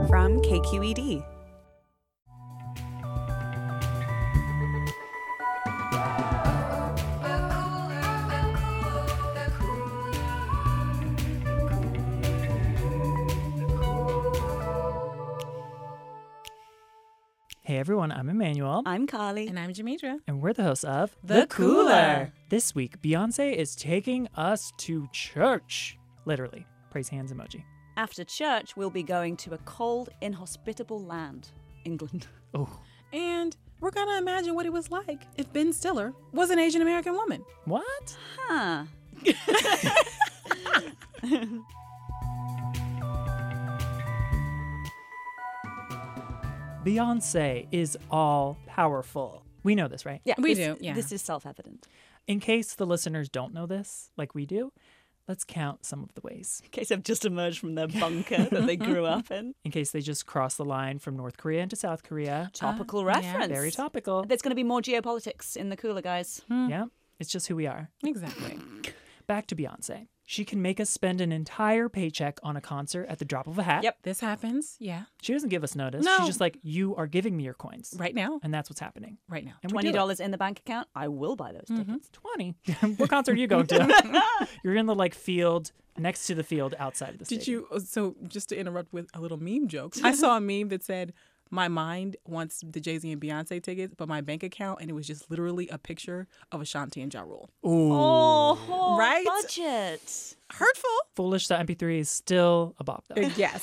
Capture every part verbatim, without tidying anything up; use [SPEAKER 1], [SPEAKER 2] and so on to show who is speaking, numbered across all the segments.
[SPEAKER 1] from K Q E D.
[SPEAKER 2] Hey everyone, I'm Emmanuel.
[SPEAKER 1] I'm Carly.
[SPEAKER 3] And I'm Jamidra.
[SPEAKER 2] And we're the hosts of
[SPEAKER 3] The Cooler.
[SPEAKER 2] This week, Beyonce is taking us to church. Literally. Praise hands emoji.
[SPEAKER 1] After church, we'll be going to a cold, inhospitable land, England.
[SPEAKER 2] Oh.
[SPEAKER 3] And we're going to imagine what it was like if Ben Stiller was an Asian American woman.
[SPEAKER 2] What?
[SPEAKER 1] Huh.
[SPEAKER 2] Beyonce is all powerful. We know this, right?
[SPEAKER 1] Yeah,
[SPEAKER 3] We
[SPEAKER 1] this,
[SPEAKER 3] do, yeah.
[SPEAKER 1] This is self-evident.
[SPEAKER 2] In case the listeners don't know this, like we do, let's count some of the ways.
[SPEAKER 1] In case I've just emerged from their bunker that they grew up in.
[SPEAKER 2] In case they just crossed the line from North Korea into South Korea.
[SPEAKER 1] Topical
[SPEAKER 3] Uh, yeah.
[SPEAKER 1] reference.
[SPEAKER 2] Very topical.
[SPEAKER 1] There's going to be more geopolitics in the Cooler, guys.
[SPEAKER 2] Yeah, it's just who we are.
[SPEAKER 3] Exactly.
[SPEAKER 2] Back to Beyonce. She can make us spend an entire paycheck on a concert at the drop of a hat.
[SPEAKER 1] Yep.
[SPEAKER 3] This happens, yeah,
[SPEAKER 2] She doesn't give us notice.
[SPEAKER 3] No.
[SPEAKER 2] She's just like, you are giving me your coins.
[SPEAKER 3] right now.
[SPEAKER 2] And that's what's happening.
[SPEAKER 3] Right now.
[SPEAKER 2] And we do
[SPEAKER 1] twenty
[SPEAKER 2] it.
[SPEAKER 1] dollars in the bank account. I will buy those tickets.
[SPEAKER 2] twenty What concert are you going to? You're in the like field next to the field outside of the
[SPEAKER 3] Did
[SPEAKER 2] stadium.
[SPEAKER 3] you, so just to interrupt with a little meme joke, I saw a meme that said, my mind wants the Jay-Z and Beyonce tickets, but my bank account, and it was just literally a picture of Ashanti and Ja Rule.
[SPEAKER 2] Ooh.
[SPEAKER 1] Oh,
[SPEAKER 3] Right?
[SPEAKER 1] budget.
[SPEAKER 3] Hurtful.
[SPEAKER 2] Foolish that M P three is still a bop though.
[SPEAKER 3] Yes.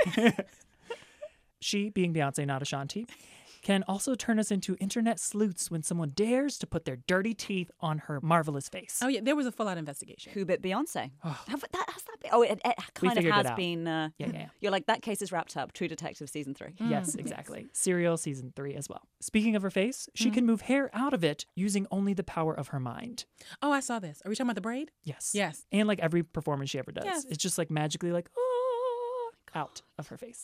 [SPEAKER 2] She, being Beyonce, not Ashanti, can also turn us into internet sleuths when someone dares to put their dirty teeth on her marvelous face.
[SPEAKER 3] Oh, yeah, there was a full-out investigation.
[SPEAKER 1] Who bit Beyonce? Have, that, has that been? Oh, it, it
[SPEAKER 2] We
[SPEAKER 1] kind of
[SPEAKER 2] figured it
[SPEAKER 1] has
[SPEAKER 2] out.
[SPEAKER 1] been. Uh,
[SPEAKER 2] Yeah, yeah, yeah.
[SPEAKER 1] You're like, that case is wrapped up. True Detective season three.
[SPEAKER 2] Yes, exactly. Serial season three as well. Speaking of her face, she can move hair out of it using only the power of her mind.
[SPEAKER 3] Oh, I saw this. Are we talking about the braid?
[SPEAKER 2] Yes.
[SPEAKER 3] Yes.
[SPEAKER 2] And like every performance she ever does.
[SPEAKER 3] Yes.
[SPEAKER 2] It's just like magically like, oh, out of her face.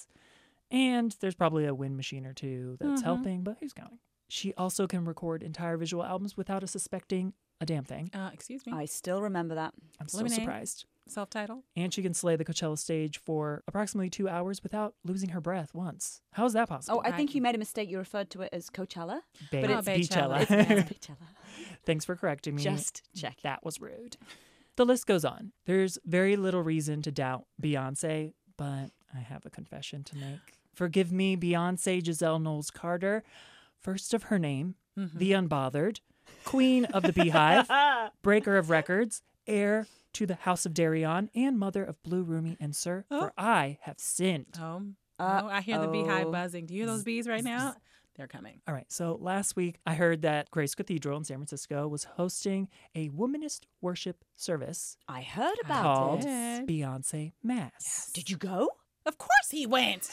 [SPEAKER 2] And there's probably a wind machine or two that's helping, but who's counting? She also can record entire visual albums without us suspecting a damn thing.
[SPEAKER 3] Uh, excuse me.
[SPEAKER 1] I still remember that.
[SPEAKER 2] I'm so
[SPEAKER 3] Lemonade.
[SPEAKER 2] surprised.
[SPEAKER 3] Self-title.
[SPEAKER 2] And she can slay the Coachella stage for approximately two hours without losing her breath once. How is that possible?
[SPEAKER 1] Oh, I think you made a mistake. You referred to it as Coachella.
[SPEAKER 2] Babe,
[SPEAKER 1] but
[SPEAKER 3] it's
[SPEAKER 2] Beachella.
[SPEAKER 3] Beachella.
[SPEAKER 1] It's Coachella.
[SPEAKER 2] Thanks for correcting me.
[SPEAKER 1] Just check.
[SPEAKER 2] That was rude. The list goes on. There's very little reason to doubt Beyonce, but I have a confession to make. Forgive me, Beyonce Giselle Knowles Carter, first of her name, the unbothered, queen of the Beehive, breaker of records, heir to the House of Darion, and mother of Blue, Rumi, and Sir, for I have sinned.
[SPEAKER 3] Oh,
[SPEAKER 1] Uh,
[SPEAKER 3] oh, I hear the beehive
[SPEAKER 1] oh.
[SPEAKER 3] buzzing. Do you hear those bees right now? They're coming.
[SPEAKER 2] All right, so last week I heard that Grace Cathedral in San Francisco was hosting a womanist worship service
[SPEAKER 1] I heard about
[SPEAKER 2] called
[SPEAKER 1] it.
[SPEAKER 2] Beyonce Mass.
[SPEAKER 1] Did you go?
[SPEAKER 3] Of course he went.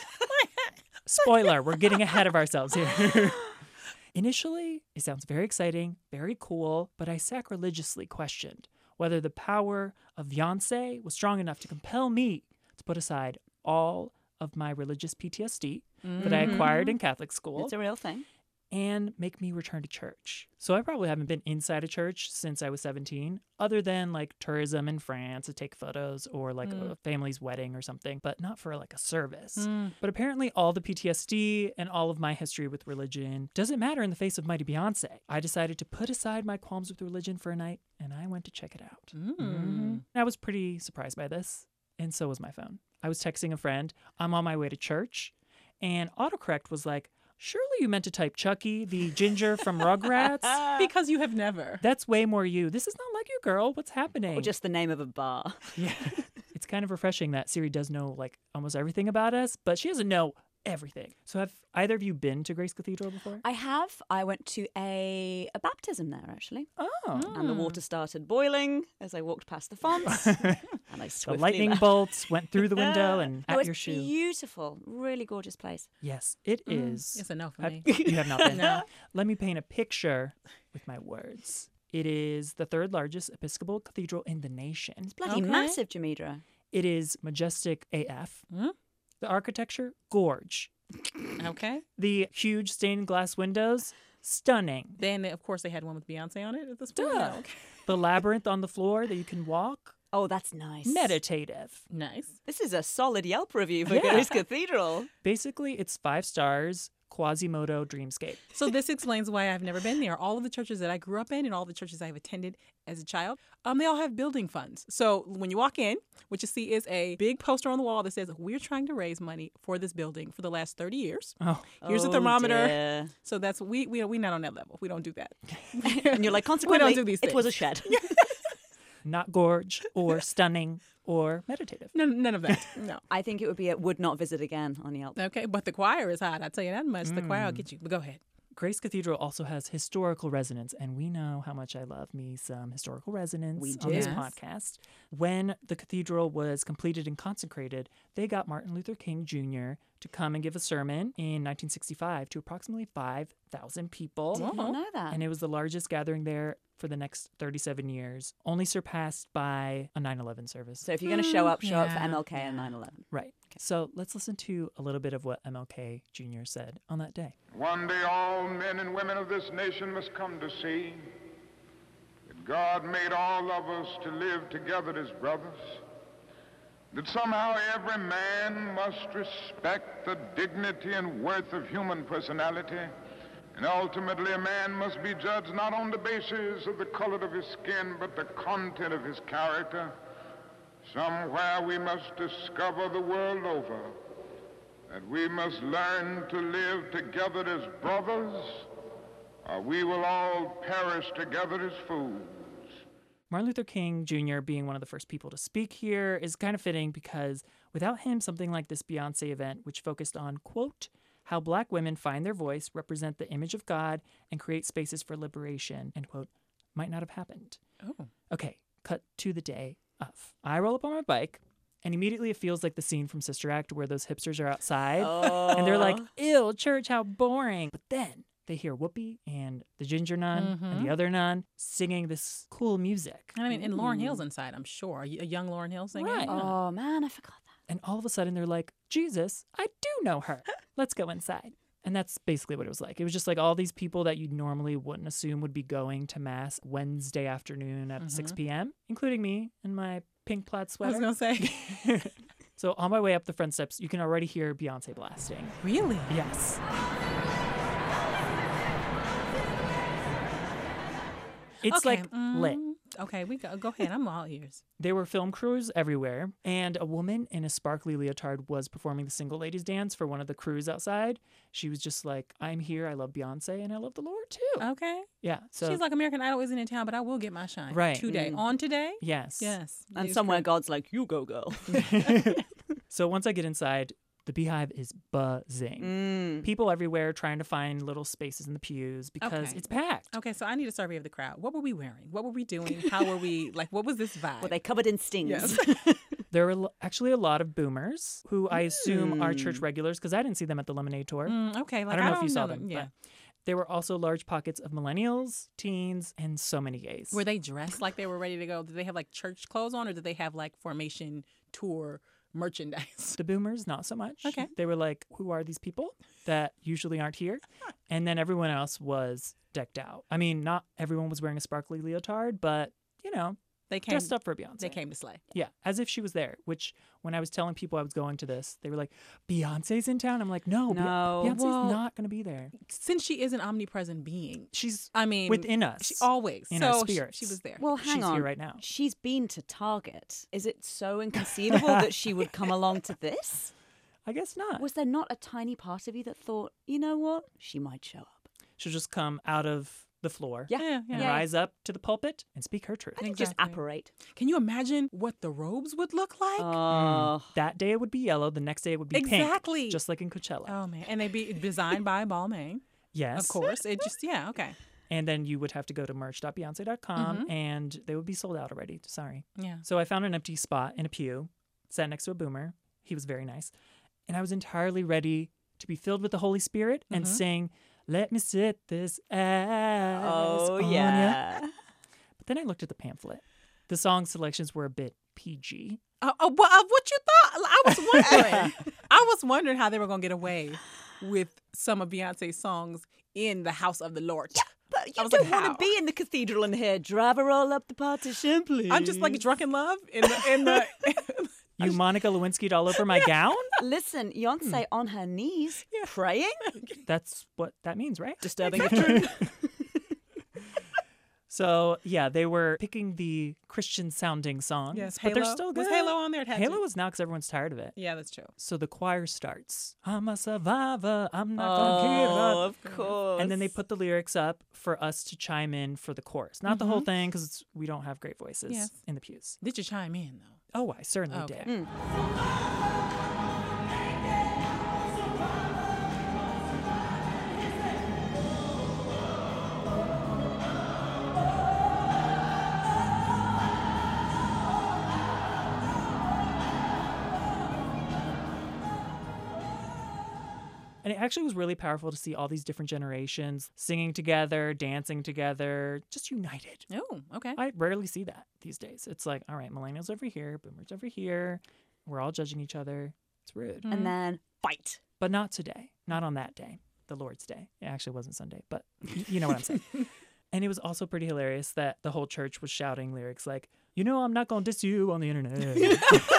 [SPEAKER 2] Spoiler, we're getting ahead of ourselves here. Initially, it sounds very exciting, very cool, but I sacrilegiously questioned whether the power of Beyonce was strong enough to compel me to put aside all of my religious P T S D that I acquired in Catholic school
[SPEAKER 1] It's a real thing.
[SPEAKER 2] and make me return to church. So I probably haven't been inside a church since I was seventeen, other than like tourism in France to take photos or like a family's wedding or something, but not for like a service. But apparently all the P T S D and all of my history with religion doesn't matter in the face of mighty Beyonce. I decided to put aside my qualms with religion for a night and I went to check it out. Mhm. I was pretty surprised by this, and so was my phone. I was texting a friend, I'm on my way to church, and autocorrect was like, surely you meant to type Chucky, the ginger from Rugrats?
[SPEAKER 3] Because you have never.
[SPEAKER 2] That's way more you. This is not like you, girl. What's happening?
[SPEAKER 1] Or just the name of a bar.
[SPEAKER 2] yeah. It's kind of refreshing that Siri does know like almost everything about us, but she doesn't know everything. So have either of you been to Grace Cathedral before?
[SPEAKER 1] I have. I went to a, a baptism there, actually.
[SPEAKER 2] Oh.
[SPEAKER 1] And the water started boiling as I walked past the fonts. and I
[SPEAKER 2] The
[SPEAKER 1] swiftly
[SPEAKER 2] lightning
[SPEAKER 1] left.
[SPEAKER 2] bolts went through the window and
[SPEAKER 1] No,
[SPEAKER 2] at
[SPEAKER 1] it's
[SPEAKER 2] your shoe.
[SPEAKER 1] beautiful. Really gorgeous place.
[SPEAKER 2] Yes, it is.
[SPEAKER 3] It's a no for
[SPEAKER 2] Have-
[SPEAKER 3] me.
[SPEAKER 2] you have not been.
[SPEAKER 3] No.
[SPEAKER 2] Let me paint a picture with my words. It is the third largest Episcopal cathedral in the nation.
[SPEAKER 1] Bloody
[SPEAKER 3] Okay.
[SPEAKER 1] massive, Jamidra.
[SPEAKER 2] It is majestic A F.
[SPEAKER 3] Hmm?
[SPEAKER 2] The architecture, gorge.
[SPEAKER 3] Okay.
[SPEAKER 2] The huge stained glass windows, stunning.
[SPEAKER 3] Then, of course, they had one with Beyonce on it at this point.
[SPEAKER 2] Duh.
[SPEAKER 3] Yeah, okay.
[SPEAKER 2] The labyrinth on the floor that you can walk.
[SPEAKER 1] Oh, that's nice.
[SPEAKER 2] meditative.
[SPEAKER 3] Nice.
[SPEAKER 1] This is a solid Yelp review for
[SPEAKER 2] Yeah.
[SPEAKER 1] Grace Cathedral.
[SPEAKER 2] Basically, it's five stars, Quasimodo dreamscape.
[SPEAKER 3] So this explains why I've never been there. All of the churches that I grew up in and all the churches I've attended as a child, um, they all have building funds. So when you walk in, what you see is a big poster on the wall that says, we're trying to raise money for this building for the last thirty years.
[SPEAKER 2] Oh,
[SPEAKER 3] Here's a
[SPEAKER 1] Oh,
[SPEAKER 3] thermometer.
[SPEAKER 1] dear.
[SPEAKER 3] So that's, we, we, we're not on that level. We don't do that.
[SPEAKER 1] And you're like, consequently,
[SPEAKER 3] do these
[SPEAKER 1] it was a
[SPEAKER 3] things.
[SPEAKER 1] shed.
[SPEAKER 2] not gorge or stunning or meditative.
[SPEAKER 3] None, none of that. No.
[SPEAKER 1] I think it would be a would not visit again on Yelp.
[SPEAKER 3] Okay, but the choir is hot. I'll tell you that much. The choir will get you. But go ahead.
[SPEAKER 2] Grace Cathedral also has historical resonance, and we know how much I love me some historical resonance
[SPEAKER 1] We
[SPEAKER 2] on this
[SPEAKER 3] do. Yes.
[SPEAKER 2] podcast. When the cathedral was completed and consecrated, they got Martin Luther King Junior to come and give a sermon in nineteen sixty-five to approximately five thousand people.
[SPEAKER 1] Did not know that.
[SPEAKER 2] And it was the largest gathering there for the next thirty-seven years, only surpassed by a nine eleven service.
[SPEAKER 1] So if you're going to show up, show up for
[SPEAKER 3] yeah,
[SPEAKER 1] M L K and nine eleven.
[SPEAKER 2] Right. So let's listen to a little bit of what M L K Junior said on that day.
[SPEAKER 4] One day all men and women of this nation must come to see that God made all of us to live together as brothers, that somehow every man must respect the dignity and worth of human personality, and ultimately a man must be judged not on the basis of the color of his skin, but the content of his character. Somewhere we must discover the world over that we must learn to live together as brothers, or we will all perish together as fools.
[SPEAKER 2] Martin Luther King Junior being one of the first people to speak here is kind of fitting because without him, something like this Beyonce event, which focused on, quote, how black women find their voice, represent the image of God, and create spaces for liberation, end quote, might not have happened.
[SPEAKER 3] Oh.
[SPEAKER 2] Okay, cut to the day of. I roll up on my bike, and immediately it feels like the scene from Sister Act where those hipsters are outside, and they're like, ew, church, how boring. But then they hear Whoopi and the ginger nun and the other nun singing this cool music.
[SPEAKER 3] I mean, and Lauryn Hill's inside, I'm sure. A a young Lauryn Hill singer.
[SPEAKER 2] Right.
[SPEAKER 3] Yeah.
[SPEAKER 1] Oh, man, I forgot that.
[SPEAKER 2] And all of a sudden they're like, Jesus, I do know her. Let's go inside. And that's basically what it was like. It was just like all these people that you normally wouldn't assume would be going to Mass Wednesday afternoon at six p.m., including me in my pink plaid
[SPEAKER 3] I
[SPEAKER 2] sweater.
[SPEAKER 3] was going to say.
[SPEAKER 2] So on my way up the front steps, you can already hear Beyonce blasting.
[SPEAKER 3] Really?
[SPEAKER 2] Yes. It's
[SPEAKER 3] Okay,
[SPEAKER 2] like lit.
[SPEAKER 3] mm, Okay, we go. Go ahead. I'm all ears.
[SPEAKER 2] There were film crews everywhere, and a woman in a sparkly leotard was performing the single ladies dance for one of the crews outside. She was just like, I'm here, I love Beyonce, and I love the Lord too.
[SPEAKER 3] Okay.
[SPEAKER 2] Yeah, so
[SPEAKER 3] She's like, American Idol isn't in town, but I will get my shine.
[SPEAKER 2] Right.
[SPEAKER 3] Today. On today?
[SPEAKER 2] yes.
[SPEAKER 3] Yes.
[SPEAKER 1] And
[SPEAKER 3] It's
[SPEAKER 1] somewhere
[SPEAKER 3] great.
[SPEAKER 1] God's like, you go, girl.
[SPEAKER 2] So once I get inside, the Beehive is buzzing.
[SPEAKER 1] Mm.
[SPEAKER 2] People everywhere trying to find little spaces in the pews because
[SPEAKER 3] Okay.
[SPEAKER 2] it's packed.
[SPEAKER 3] Okay, so I need a survey of the crowd. What were we wearing? What were we doing? How were we? Like, what was this vibe?
[SPEAKER 1] Were they covered in stings?
[SPEAKER 3] Yes.
[SPEAKER 2] There were l- actually a lot of boomers who I assume are church regulars because I didn't see them at the Lemonade Tour.
[SPEAKER 3] Mm, okay, like
[SPEAKER 2] I don't know if you saw
[SPEAKER 3] them.
[SPEAKER 2] them.
[SPEAKER 3] Yeah.
[SPEAKER 2] But there were also large pockets of millennials, teens, and so many gays.
[SPEAKER 3] Were they dressed like they were ready to go? Did they have like church clothes on, or did they have like Formation Tour merchandise?
[SPEAKER 2] The boomers, not so much.
[SPEAKER 3] Okay.
[SPEAKER 2] They were like, who are these people that usually aren't here? And then everyone else was decked out. I mean, not everyone was wearing a sparkly leotard, but, you know,
[SPEAKER 3] They came.
[SPEAKER 2] dressed up for Beyonce.
[SPEAKER 3] They came to slay.
[SPEAKER 2] Yeah, as if she was there, which when I was telling people I was going to this, they were like, Beyonce's in town? I'm like, no, Be-
[SPEAKER 1] No.
[SPEAKER 2] Beyonce's
[SPEAKER 3] Well-
[SPEAKER 2] not going to be there.
[SPEAKER 3] Since she is an omnipresent being,
[SPEAKER 2] She's
[SPEAKER 3] I mean,
[SPEAKER 2] within us.
[SPEAKER 3] she always.
[SPEAKER 2] in
[SPEAKER 3] so
[SPEAKER 2] our
[SPEAKER 3] she-
[SPEAKER 2] spirits.
[SPEAKER 3] She, was there.
[SPEAKER 1] Well, hang
[SPEAKER 2] She's
[SPEAKER 1] on.
[SPEAKER 2] here right now.
[SPEAKER 1] She's been to Target. Is it so inconceivable that she would come along to this?
[SPEAKER 2] I guess not.
[SPEAKER 1] Was there not a tiny part of you that thought, you know what? She might show up.
[SPEAKER 2] She'll just come out of the floor
[SPEAKER 1] Yeah.
[SPEAKER 3] yeah,
[SPEAKER 2] and
[SPEAKER 3] yeah.
[SPEAKER 2] rise up to the pulpit and speak her truth.
[SPEAKER 1] I think just
[SPEAKER 3] Exactly.
[SPEAKER 1] apparate.
[SPEAKER 3] Can you imagine what the robes would look like?
[SPEAKER 1] Oh.
[SPEAKER 2] That day it would be yellow. The next day it would be
[SPEAKER 3] Exactly.
[SPEAKER 2] pink. Just like in Coachella.
[SPEAKER 3] Oh man, and they'd be designed by Balmain,
[SPEAKER 2] yes.
[SPEAKER 3] of course. It just yeah, okay,
[SPEAKER 2] And then you would have to go to merch dot beyonce dot com
[SPEAKER 3] Mm-hmm.
[SPEAKER 2] and they would be sold out already. Sorry.
[SPEAKER 3] yeah.
[SPEAKER 2] So I found an empty spot in a pew, sat next to a boomer. He was very nice. And I was entirely ready to be filled with the Holy Spirit and
[SPEAKER 3] Mm-hmm.
[SPEAKER 2] sing, let me sit this ass
[SPEAKER 1] Oh,
[SPEAKER 2] on ya."
[SPEAKER 1] yeah.
[SPEAKER 2] But then I looked at the pamphlet. The song selections were a bit P G.
[SPEAKER 3] Uh, uh, what, uh, what you thought? I was wondering. I was wondering how they were gonna get away with some of Beyonce's songs in the house of the Lord.
[SPEAKER 1] But you
[SPEAKER 3] I was
[SPEAKER 1] don't
[SPEAKER 3] like,
[SPEAKER 1] want
[SPEAKER 3] how?
[SPEAKER 1] to be in the cathedral and hear drive her all up the partition, please.
[SPEAKER 3] I'm just like drunk in love in the in the.
[SPEAKER 2] You Monica Lewinsky'd all over my gown?
[SPEAKER 1] Listen, Beyonce on her knees praying.
[SPEAKER 2] That's what that means, right?
[SPEAKER 1] Disturbing if true.
[SPEAKER 2] So, yeah, they were picking the Christian-sounding songs,
[SPEAKER 3] Yes,
[SPEAKER 2] but they're
[SPEAKER 3] Halo.
[SPEAKER 2] still good.
[SPEAKER 3] Was Halo on there? It had
[SPEAKER 2] Halo
[SPEAKER 3] to.
[SPEAKER 2] was now because everyone's tired of it.
[SPEAKER 3] Yeah, that's true.
[SPEAKER 2] So the choir starts, I'm a survivor, I'm not gonna give up.
[SPEAKER 1] Oh, of course.
[SPEAKER 2] And then they put the lyrics up for us to chime in for the chorus. Not the whole thing, because we don't have great voices
[SPEAKER 3] Yes.
[SPEAKER 2] in the pews.
[SPEAKER 3] Did you chime in though?
[SPEAKER 2] Oh, I certainly
[SPEAKER 3] Okay.
[SPEAKER 2] did. And it actually was really powerful to see all these different generations singing together, dancing together, just united.
[SPEAKER 3] Oh, okay.
[SPEAKER 2] I rarely see that these days. It's like, all right, millennials over here, boomers over here. We're all judging each other. It's rude.
[SPEAKER 3] Mm-hmm.
[SPEAKER 1] And then fight.
[SPEAKER 2] But not today. Not on that day, the Lord's Day. It actually wasn't Sunday, but y- you know what I'm saying. And it was also pretty hilarious that the whole church was shouting lyrics like, you know, I'm not going to diss you on the internet.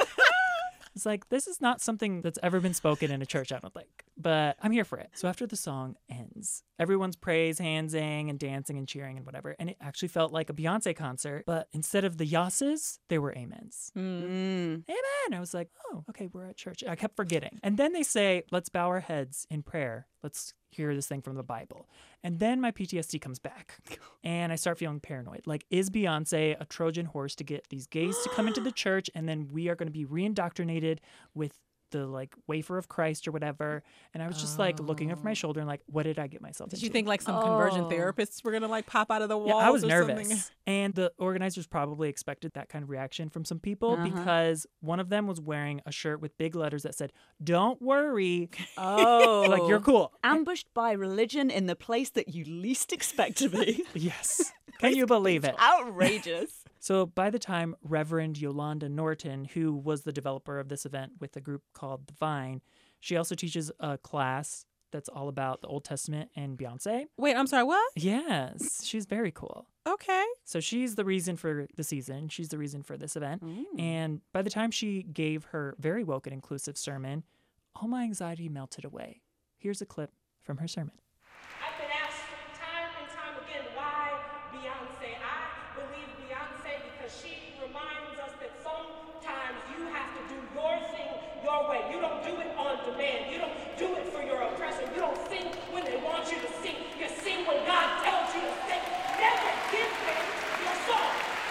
[SPEAKER 2] It's like, this is not something that's ever been spoken in a church, I don't think. But I'm here for it. So after the song ends, everyone's praise handsing and dancing and cheering and whatever. And it actually felt like a Beyonce concert. But instead of the yasses, they were amens.
[SPEAKER 1] Mm.
[SPEAKER 2] Amen. I was like, oh, okay, we're at church. I kept forgetting. And then they say, let's bow our heads in prayer. Let's hear this thing from the Bible. And then my P T S D comes back and I start feeling paranoid. Like, is Beyonce a Trojan horse to get these gays to come into the church and then we are going to be reindoctrinated with the like wafer of Christ or whatever? And I was just like looking over my shoulder and like, what did I get myself
[SPEAKER 3] Did
[SPEAKER 2] into?
[SPEAKER 3] you think like some conversion
[SPEAKER 1] Oh.
[SPEAKER 3] therapists were gonna like pop out of the walls?
[SPEAKER 2] Yeah, I was
[SPEAKER 3] or
[SPEAKER 2] nervous.
[SPEAKER 3] something?
[SPEAKER 2] And the organizers probably expected that kind of reaction from some people
[SPEAKER 1] Uh-huh.
[SPEAKER 2] because one of them was wearing a shirt with big letters that said, don't worry.
[SPEAKER 1] Oh.
[SPEAKER 2] Like, you're cool.
[SPEAKER 1] Ambushed by religion in the place that you least expect to be.
[SPEAKER 2] Yes. Can you believe it?
[SPEAKER 1] Outrageous.
[SPEAKER 2] So by the time Reverend Yolanda Norton, who was the developer of this event with a group called The Vine, she also teaches a class that's all about the Old Testament and Beyonce.
[SPEAKER 3] Wait, I'm sorry. What?
[SPEAKER 2] Yes, she's very cool.
[SPEAKER 3] Okay.
[SPEAKER 2] So she's the reason for the season. She's the reason for this event.
[SPEAKER 1] Mm.
[SPEAKER 2] And by the time she gave her very woke and inclusive sermon, all my anxiety melted away. Here's a clip from her sermon.
[SPEAKER 5] I've been asked time and time again, why Beyonce? I believe Beyonce because she reminds us that sometimes you have to do your thing your way. You don't do it on demand. You don't do it for your oppressor. You don't sing when they want you to sing. You sing when God tells you to sing. Never give them your song.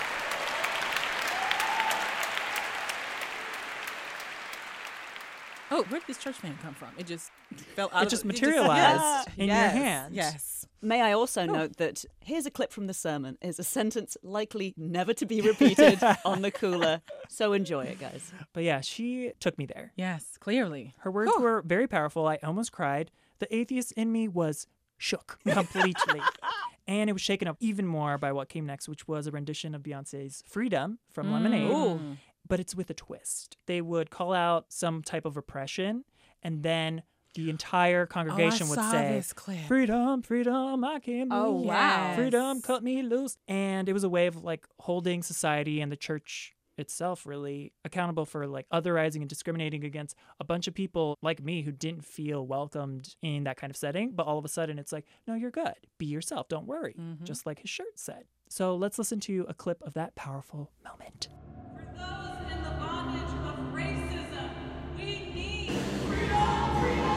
[SPEAKER 3] Oh, where did this church fan come from? It just fell out
[SPEAKER 2] It
[SPEAKER 3] of
[SPEAKER 2] just
[SPEAKER 3] the-
[SPEAKER 2] materialized
[SPEAKER 3] yes,
[SPEAKER 2] in your
[SPEAKER 3] yes,
[SPEAKER 2] hands.
[SPEAKER 3] Yes.
[SPEAKER 1] May I also note that here's a clip from the sermon. Is a sentence likely never to be repeated on the cooler. So enjoy it, guys.
[SPEAKER 2] But yeah, she took me there.
[SPEAKER 3] Yes, clearly.
[SPEAKER 2] Her words were very powerful. I almost cried. The atheist in me was shook completely. And it was shaken up even more by what came next, which was a rendition of Beyonce's Freedom from Lemonade.
[SPEAKER 1] Ooh.
[SPEAKER 2] But it's with a twist. They would call out some type of oppression, and then the entire congregation would
[SPEAKER 3] saw
[SPEAKER 2] say,
[SPEAKER 3] this clip.
[SPEAKER 2] freedom, freedom, I can't move.
[SPEAKER 1] Oh, wow.
[SPEAKER 3] Yes.
[SPEAKER 2] Freedom, cut me loose. And it was a way of like holding society and the church itself really accountable for like otherizing and discriminating against a bunch of people like me who didn't feel welcomed in that kind of setting. But all of a sudden it's like, no, you're good. Be yourself. Don't worry. Just like his shirt said. So let's listen to a clip of that powerful moment.
[SPEAKER 5] For those in the bondage of racism, we need freedom, freedom.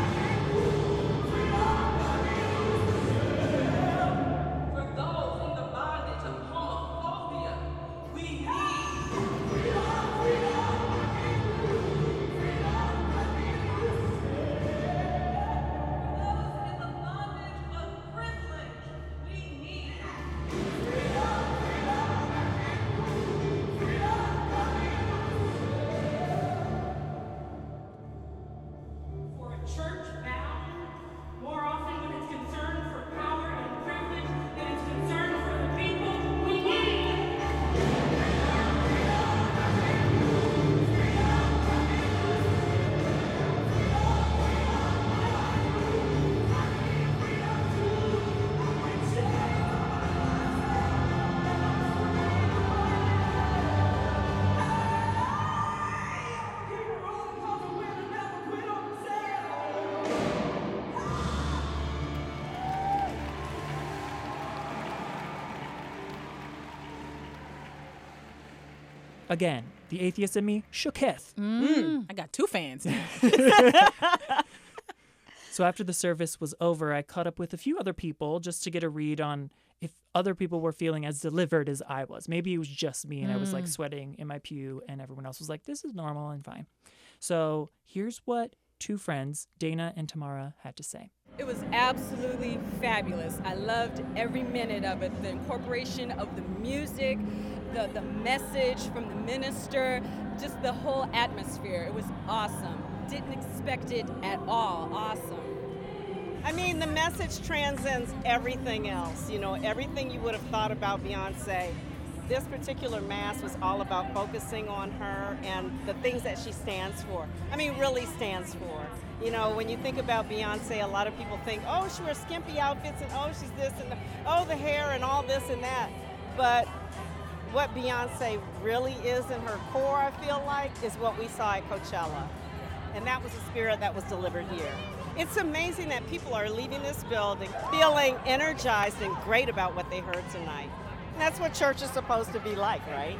[SPEAKER 5] For those in the bondage of homophobia, we need For those in the bondage of privilege, we need
[SPEAKER 2] Again, the atheist in me shooketh.
[SPEAKER 3] Mm. I got two fans.
[SPEAKER 2] So after the service was over, I caught up with a few other people just to get a read on if other people were feeling as delivered as I was. Maybe it was just me and I was like sweating in my pew and everyone else was like, this is normal and fine. So here's what two friends, Dana and Tamara, had to say.
[SPEAKER 6] It was absolutely fabulous. I loved every minute of it. The incorporation of the music, the, the message from the minister, just the whole atmosphere. It was awesome. Didn't expect it at all. Awesome.
[SPEAKER 7] I mean, the message transcends everything else. You know, everything you would have thought about Beyonce. This particular mass was all about focusing on her and the things that she stands for. I mean, really stands for. You know, when you think about Beyonce, a lot of people think, oh, she wears skimpy outfits and oh, she's this and the, oh, the hair and all this and that. But what Beyonce really is in her core, I feel like, is what we saw at Coachella. And that was the spirit that was delivered here. It's amazing that people are leaving this building feeling energized and great about what they heard tonight. And that's what church is supposed to be like, right?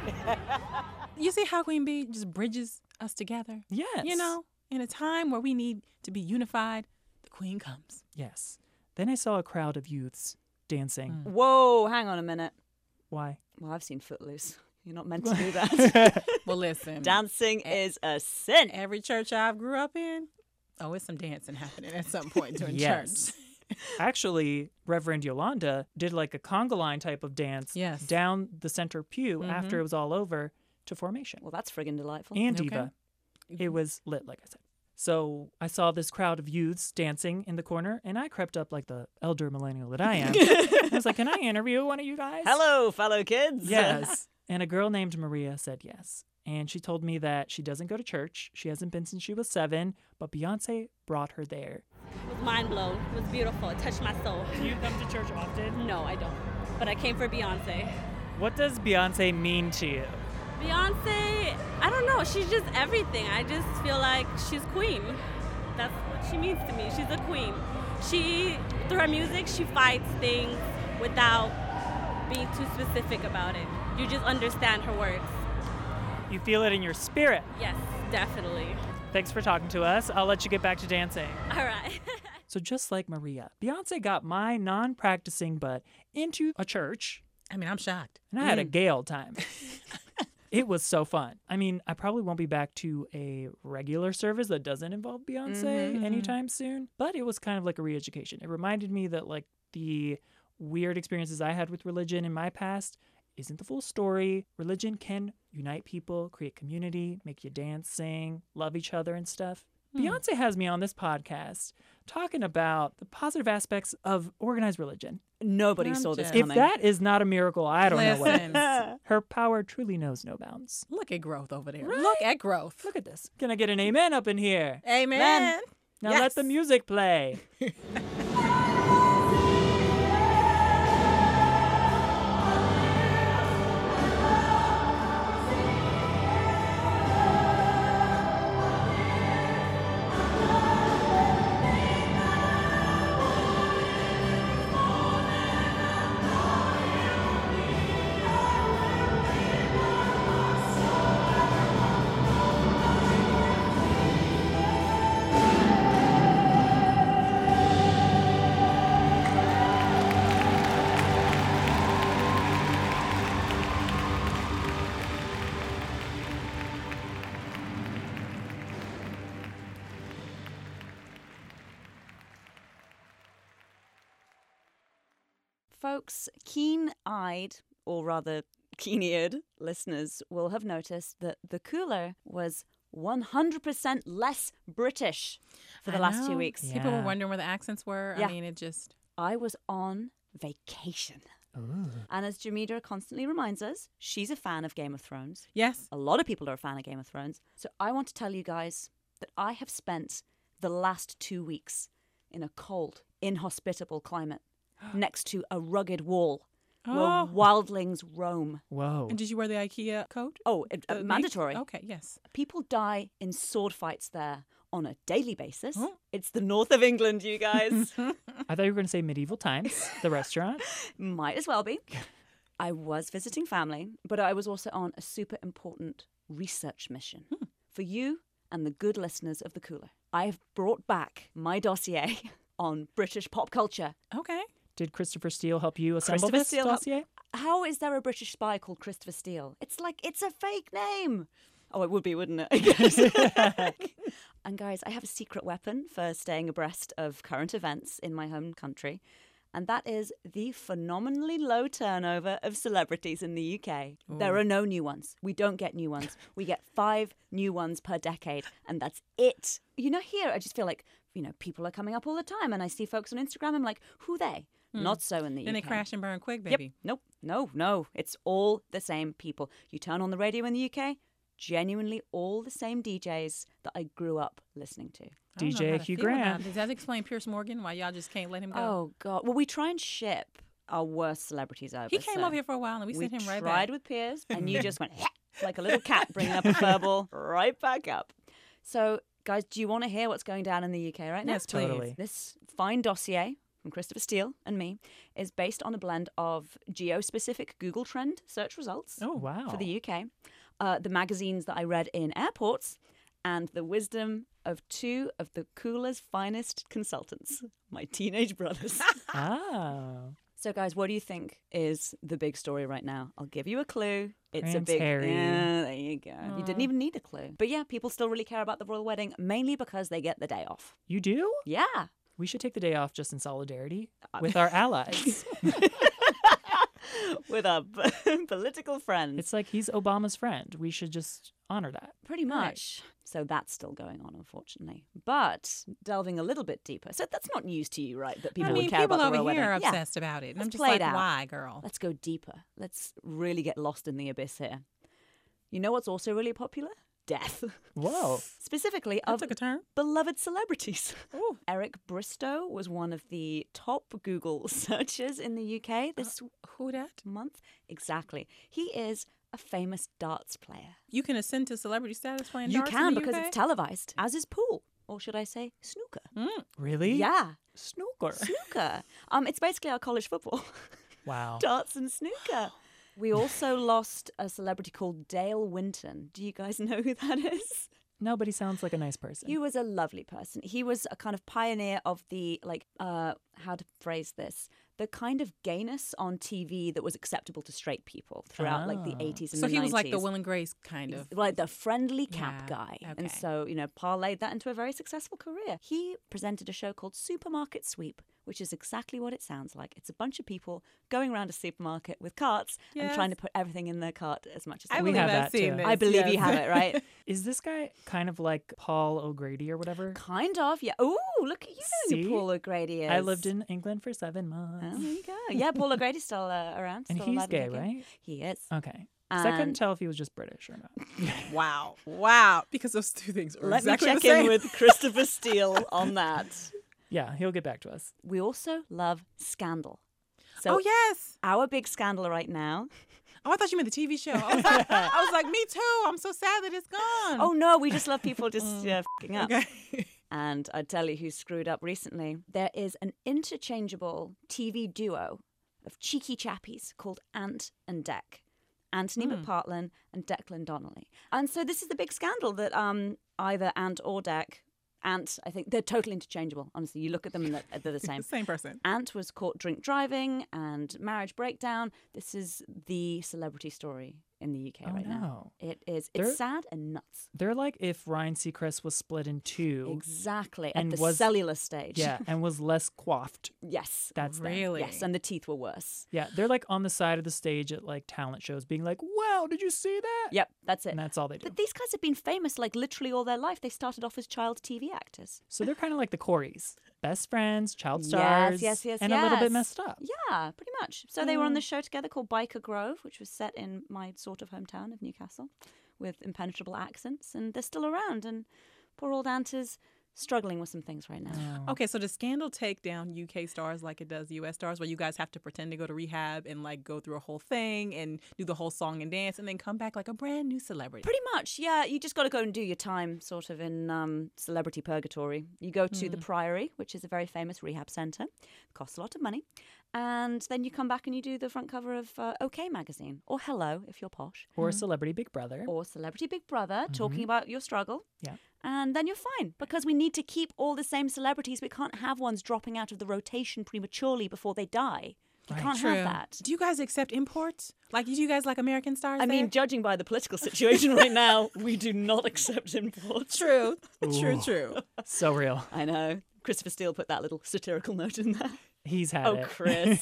[SPEAKER 3] You see how Queen Bee just bridges us together?
[SPEAKER 2] Yes.
[SPEAKER 3] You know, in a time where we need to be unified, the Queen comes.
[SPEAKER 2] Yes. Then I saw a crowd of youths dancing.
[SPEAKER 3] Mm.
[SPEAKER 1] Whoa, hang on a minute.
[SPEAKER 2] Why?
[SPEAKER 1] Well, I've seen Footloose. You're not meant to do that.
[SPEAKER 3] Well, listen.
[SPEAKER 1] Dancing is a sin.
[SPEAKER 3] Every church I've grew up in, oh, it's some dancing happening at some point during
[SPEAKER 2] Yes.
[SPEAKER 3] church.
[SPEAKER 2] Actually, Reverend Yolanda did like a conga line type of dance
[SPEAKER 3] Yes.
[SPEAKER 2] down the center pew
[SPEAKER 3] Mhm.
[SPEAKER 2] after it was all over to formation.
[SPEAKER 1] Well, that's friggin' delightful.
[SPEAKER 2] And
[SPEAKER 3] Okay.
[SPEAKER 2] Diva. It was lit, like I said. So I saw this crowd of youths dancing in the corner, and I crept up like the elder millennial that I am. I was like, can I interview one of you guys?
[SPEAKER 1] Hello, fellow kids.
[SPEAKER 2] Yes. And a girl named Maria said yes. And she told me that she doesn't go to church. She hasn't been since she was seven, but Beyonce brought her there.
[SPEAKER 8] It was mind blown. It was beautiful. It touched my soul.
[SPEAKER 2] Do you come to church often?
[SPEAKER 8] No, I don't. But I came for Beyonce.
[SPEAKER 2] What does Beyonce mean to you?
[SPEAKER 8] Beyonce, I don't know. She's just everything. I just feel like she's queen. That's what she means to me. She's a queen. She, through her music, she fights things without being too specific about it. You just understand her words.
[SPEAKER 2] You feel it in your spirit.
[SPEAKER 8] Yes, definitely.
[SPEAKER 2] Thanks for talking to us. I'll let you get back to dancing.
[SPEAKER 8] All right.
[SPEAKER 2] So just like Maria, Beyonce got my non-practicing butt into a church,
[SPEAKER 3] I mean, I'm shocked.
[SPEAKER 2] and I had a gay old time. It was so fun. I mean, I probably won't be back to a regular service that doesn't involve Beyonce
[SPEAKER 3] Mhm.
[SPEAKER 2] anytime soon, but it was kind of like a re-education. It reminded me that like the weird experiences I had with religion in my past isn't the full story. Religion can unite people, create community, make you dance, sing, love each other and stuff. Beyonce has me on this podcast talking about the positive aspects of organized religion.
[SPEAKER 1] Nobody
[SPEAKER 3] I'm
[SPEAKER 1] saw this
[SPEAKER 3] just-
[SPEAKER 2] If
[SPEAKER 1] coming.
[SPEAKER 2] that is not a miracle, I don't know what is.
[SPEAKER 3] Listen,
[SPEAKER 2] Her power truly knows no bounds.
[SPEAKER 3] look at growth over there.
[SPEAKER 2] Right?
[SPEAKER 3] Look at growth.
[SPEAKER 2] Look at this. Can I get an amen up in here?
[SPEAKER 3] Amen.
[SPEAKER 2] Now
[SPEAKER 3] Yes.
[SPEAKER 2] let the music play.
[SPEAKER 1] Folks, keen-eyed, or rather keen-eared listeners will have noticed that the cooler was one hundred percent less British for the
[SPEAKER 3] I
[SPEAKER 1] last two
[SPEAKER 3] know.
[SPEAKER 1] weeks.
[SPEAKER 3] People were
[SPEAKER 2] Yeah.
[SPEAKER 3] wondering where the accents were.
[SPEAKER 1] Yeah.
[SPEAKER 3] I mean, it just.
[SPEAKER 1] I was on vacation. And as Jamida constantly reminds us, she's a fan of Game of Thrones.
[SPEAKER 3] Yes.
[SPEAKER 1] A lot of people are a fan of Game of Thrones. So I want to tell you guys that I have spent the last two weeks in a cold, inhospitable climate next to a rugged wall where
[SPEAKER 3] Oh.
[SPEAKER 1] wildlings roam.
[SPEAKER 2] Whoa.
[SPEAKER 3] And did you wear the IKEA coat?
[SPEAKER 1] Oh, it- uh,
[SPEAKER 3] The- the-
[SPEAKER 1] mandatory.
[SPEAKER 3] Okay, yes.
[SPEAKER 1] People die in sword fights there on a daily basis.
[SPEAKER 3] Oh.
[SPEAKER 1] It's the north of England, you guys.
[SPEAKER 2] I thought you were going to say Medieval Times, the restaurant.
[SPEAKER 1] Might as well be. I was visiting family, but I was also on a super important research mission hmm. for you and the good listeners of The Cooler. I have brought back my dossier on British pop culture.
[SPEAKER 3] Okay.
[SPEAKER 2] Did Christopher Steele help you assemble
[SPEAKER 1] Christopher
[SPEAKER 2] this
[SPEAKER 1] Steele
[SPEAKER 2] dossier?
[SPEAKER 1] Help- How is there a British spy called Christopher Steele? It's like, it's a fake name. Oh, it would be, wouldn't it? I guess. And guys, I have a secret weapon for staying abreast of current events in my home country. And that is the phenomenally low turnover of celebrities in the U K. Ooh. There are no new ones. We don't get new ones. We get five new ones per decade, and that's it. You know, here, I just feel like, you know, people are coming up all the time, and I see folks on Instagram, I'm like, who they? Hmm. Not so in the
[SPEAKER 3] then
[SPEAKER 1] U K.
[SPEAKER 3] Then they crash and burn quick, baby.
[SPEAKER 1] Yep. Nope. No, no. It's all the same people. You turn on the radio in the U K, genuinely all the same D Js that I grew up listening to.
[SPEAKER 2] D J Hugh Grant.
[SPEAKER 3] Does that explain Pierce Morgan, why y'all just can't let him go?
[SPEAKER 1] Oh, God. Well, we try and ship our worst celebrities over.
[SPEAKER 3] He came
[SPEAKER 1] so
[SPEAKER 3] over here for a while, and we,
[SPEAKER 1] we
[SPEAKER 3] sent him right back.
[SPEAKER 1] We tried with Piers, and you just went like a little cat bringing up a furball right back up. So, guys, do you want to hear what's going down in the U K right now?
[SPEAKER 3] Yes, please.
[SPEAKER 2] Totally.
[SPEAKER 1] This fine dossier from Christopher Steele and me is based on a blend of geo-specific Google Trend search results
[SPEAKER 2] oh, wow.
[SPEAKER 1] for the U K, uh, the magazines that I read in airports, and the wisdom of two of the Cooler's finest consultants, my teenage brothers.
[SPEAKER 2] Oh.
[SPEAKER 1] So, guys, what do you think is the big story right now? I'll give you a clue. It's
[SPEAKER 2] Prince
[SPEAKER 1] a big...
[SPEAKER 2] Harry.
[SPEAKER 1] Yeah, there you go.
[SPEAKER 3] Aww.
[SPEAKER 1] You didn't even need a clue. But yeah, people still really care about the royal wedding, mainly because they get the day off.
[SPEAKER 2] You do?
[SPEAKER 1] Yeah.
[SPEAKER 2] We should take the day off just in solidarity with our allies.
[SPEAKER 1] With our political friends.
[SPEAKER 2] It's like he's Obama's friend. We should just honor that.
[SPEAKER 1] Pretty much. Right. So that's still going on, unfortunately. But delving a little bit deeper. So that's not news to you, right? That people
[SPEAKER 3] I mean,
[SPEAKER 1] would care
[SPEAKER 3] people
[SPEAKER 1] about the
[SPEAKER 3] over
[SPEAKER 1] royal
[SPEAKER 3] here
[SPEAKER 1] wedding.
[SPEAKER 3] are obsessed
[SPEAKER 1] yeah.
[SPEAKER 3] about it. And
[SPEAKER 1] Let's
[SPEAKER 3] I'm just
[SPEAKER 1] play
[SPEAKER 3] like,
[SPEAKER 1] it out.
[SPEAKER 3] why, girl?
[SPEAKER 1] Let's go deeper. Let's really get lost in the abyss here. You know what's also really popular? Death.
[SPEAKER 2] Whoa.
[SPEAKER 1] Specifically
[SPEAKER 3] that
[SPEAKER 1] of
[SPEAKER 3] took a turn.
[SPEAKER 1] beloved celebrities.
[SPEAKER 3] Ooh.
[SPEAKER 1] Eric Bristow was one of the top Google searches in the U K this
[SPEAKER 3] uh, who that?
[SPEAKER 1] month. Exactly. He is a famous darts player.
[SPEAKER 3] You can ascend to celebrity status playing
[SPEAKER 1] You
[SPEAKER 3] darts
[SPEAKER 1] can
[SPEAKER 3] in the
[SPEAKER 1] because
[SPEAKER 3] U K?
[SPEAKER 1] it's televised, as is pool. Or should I say snooker?
[SPEAKER 3] Mm.
[SPEAKER 2] Really?
[SPEAKER 1] Yeah.
[SPEAKER 2] Snooker.
[SPEAKER 1] Snooker. Um, it's basically our college football.
[SPEAKER 2] Wow.
[SPEAKER 1] Darts and snooker. We also lost a celebrity called Dale Winton. Do you guys know who that is?
[SPEAKER 2] No, but he sounds like a nice person.
[SPEAKER 1] He was a lovely person. He was a kind of pioneer of the, like, uh, how to phrase this, the kind of gayness on T V that was acceptable to straight people throughout,
[SPEAKER 2] Ah.
[SPEAKER 1] like, the eighties and
[SPEAKER 3] So
[SPEAKER 1] the
[SPEAKER 3] he
[SPEAKER 1] nineties.
[SPEAKER 3] was like the Will and Grace kind of.
[SPEAKER 1] Like the friendly camp
[SPEAKER 3] Yeah,
[SPEAKER 1] guy.
[SPEAKER 3] okay.
[SPEAKER 1] And so, you know, parlayed that into a very successful career. He presented a show called Supermarket Sweep, which is exactly what it sounds like. It's a bunch of people going around a supermarket with carts and
[SPEAKER 3] Yes.
[SPEAKER 1] trying to put everything in their cart as much as
[SPEAKER 3] I
[SPEAKER 1] they
[SPEAKER 2] We
[SPEAKER 3] believe
[SPEAKER 2] have
[SPEAKER 3] I've
[SPEAKER 2] that,
[SPEAKER 3] seen
[SPEAKER 2] too.
[SPEAKER 3] this.
[SPEAKER 1] I believe
[SPEAKER 3] yes.
[SPEAKER 1] you have it, right?
[SPEAKER 2] Is this guy kind of like Paul O'Grady or whatever?
[SPEAKER 1] Kind of, yeah. Ooh, look at you know who
[SPEAKER 2] See?
[SPEAKER 1] Paul O'Grady is.
[SPEAKER 2] I lived in England for seven months.
[SPEAKER 1] Oh, there you go. Yeah, Paul O'Grady's still uh, around.
[SPEAKER 2] And
[SPEAKER 1] still
[SPEAKER 2] he's
[SPEAKER 1] alive
[SPEAKER 2] gay,
[SPEAKER 1] kicking.
[SPEAKER 2] right?
[SPEAKER 1] He is.
[SPEAKER 2] Okay. 'Cause I couldn't
[SPEAKER 1] And-
[SPEAKER 2] tell if he was just British or not.
[SPEAKER 3] Wow. Wow. Because those two things are
[SPEAKER 1] Let
[SPEAKER 3] exactly
[SPEAKER 1] me
[SPEAKER 3] the
[SPEAKER 1] check
[SPEAKER 3] same.
[SPEAKER 1] in with Christopher Steele on that.
[SPEAKER 2] Yeah, he'll get back to us.
[SPEAKER 1] We also love Scandal. So
[SPEAKER 3] Oh, yes.
[SPEAKER 1] our big scandal right now.
[SPEAKER 3] Oh, I thought you meant the T V show. I was like, I was like, me too. I'm so sad that it's gone.
[SPEAKER 1] Oh no, we just love people just yeah, f***ing up.
[SPEAKER 3] Okay.
[SPEAKER 1] And I'd tell you who screwed up recently. There is an interchangeable T V duo of cheeky chappies called Ant and Dec. Anthony
[SPEAKER 3] Hmm.
[SPEAKER 1] McPartlin and Declan Donnelly. And so this is the big scandal that um, either Ant or Dec, Ant, I think they're totally interchangeable. Honestly, you look at them and they're, they're the same.
[SPEAKER 3] Same person.
[SPEAKER 1] Ant was caught drink driving and marriage breakdown. This is the celebrity story in the U K
[SPEAKER 2] Oh,
[SPEAKER 1] right now.
[SPEAKER 2] no.
[SPEAKER 1] It is. It's
[SPEAKER 2] They're-
[SPEAKER 1] sad and nuts.
[SPEAKER 2] They're like if Ryan Seacrest was split in two.
[SPEAKER 1] Exactly.
[SPEAKER 2] And
[SPEAKER 1] At the
[SPEAKER 2] was-
[SPEAKER 1] cellular stage.
[SPEAKER 2] Yeah, and was less coiffed.
[SPEAKER 1] Yes.
[SPEAKER 2] That's them.
[SPEAKER 3] Really?
[SPEAKER 1] Yes, and the teeth were worse.
[SPEAKER 2] Yeah, they're like on the side of the stage at like talent shows being like, wow, did you see that?
[SPEAKER 1] Yep, that's it.
[SPEAKER 2] And that's all they do.
[SPEAKER 1] But these guys have been famous like literally all their life. They started off as child T V actors.
[SPEAKER 2] So they're kind of like the Coreys. Best friends, child
[SPEAKER 1] Yes,
[SPEAKER 2] stars,
[SPEAKER 1] yes, yes,
[SPEAKER 2] and a little bit
[SPEAKER 1] yes.
[SPEAKER 2] messed up.
[SPEAKER 1] Yeah, pretty much. So they were on this show together called Biker Grove, which was set in my sort of hometown of Newcastle with impenetrable accents. And they're still around. And poor old Ant is struggling with some things right now.
[SPEAKER 3] Okay, so does Scandal take down U K stars like it does U S stars, where you guys have to pretend to go to rehab and like go through a whole thing and do the whole song and dance and then come back like a brand new celebrity?
[SPEAKER 1] Pretty much, yeah. You just got to go and do your time sort of in um, celebrity purgatory. You go to the Priory, which is a very famous rehab centre. Costs a lot of money. And then you come back and you do the front cover of uh, OK Magazine, or Hello if you're posh,
[SPEAKER 2] Or Celebrity Big Brother.
[SPEAKER 1] or Celebrity Big Brother, talking about your struggle.
[SPEAKER 2] Yeah.
[SPEAKER 1] And then you're fine, because we need to keep all the same celebrities. We can't have ones dropping out of the rotation prematurely before they die. You
[SPEAKER 2] Right.
[SPEAKER 1] can't
[SPEAKER 3] True.
[SPEAKER 1] have that.
[SPEAKER 3] Do you guys accept imports? Like, do you guys like American stars?
[SPEAKER 1] I mean,
[SPEAKER 3] there?
[SPEAKER 1] judging by the political situation right now, we do not accept imports.
[SPEAKER 3] true, true,
[SPEAKER 2] Ooh.
[SPEAKER 3] true.
[SPEAKER 2] So real.
[SPEAKER 1] I know. Christopher Steele put that little satirical note in there.
[SPEAKER 2] He's had
[SPEAKER 1] Oh,
[SPEAKER 2] it.
[SPEAKER 1] Chris.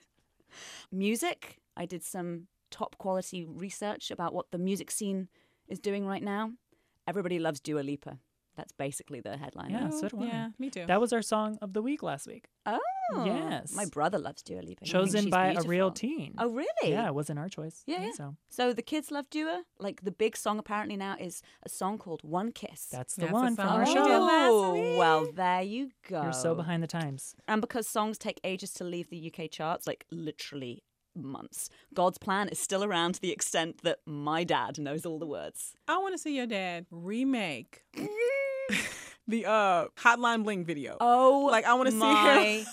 [SPEAKER 1] Music. I did some top quality research about what the music scene is doing right now. Everybody loves Dua Lipa. That's basically the headline.
[SPEAKER 2] Yeah,
[SPEAKER 1] now.
[SPEAKER 2] so do I.
[SPEAKER 3] Yeah, me too.
[SPEAKER 2] That was our song of the week last week.
[SPEAKER 1] Oh.
[SPEAKER 2] Yes.
[SPEAKER 1] My brother loves Dua Lipa. He thinks
[SPEAKER 2] Chosen
[SPEAKER 1] she's
[SPEAKER 2] by a real
[SPEAKER 1] beautiful.
[SPEAKER 2] teen.
[SPEAKER 1] Oh, really?
[SPEAKER 2] Yeah, it wasn't our choice.
[SPEAKER 1] Yeah, yeah.
[SPEAKER 2] So
[SPEAKER 1] So the kids love Dua. Like, the big song apparently now is a song called One Kiss.
[SPEAKER 2] that's the
[SPEAKER 3] That's the
[SPEAKER 2] one from
[SPEAKER 3] song
[SPEAKER 2] our
[SPEAKER 3] we
[SPEAKER 2] show.
[SPEAKER 3] did last
[SPEAKER 1] Oh,
[SPEAKER 3] week.
[SPEAKER 1] well, there you go.
[SPEAKER 2] You're so behind the times.
[SPEAKER 1] And because songs take ages to leave the U K charts, like literally months, God's Plan is still around to the extent that my dad knows all the words.
[SPEAKER 3] I want to see your dad remake the uh Hotline Bling video.
[SPEAKER 1] Oh,
[SPEAKER 3] Like, I wanna see
[SPEAKER 1] my
[SPEAKER 3] him.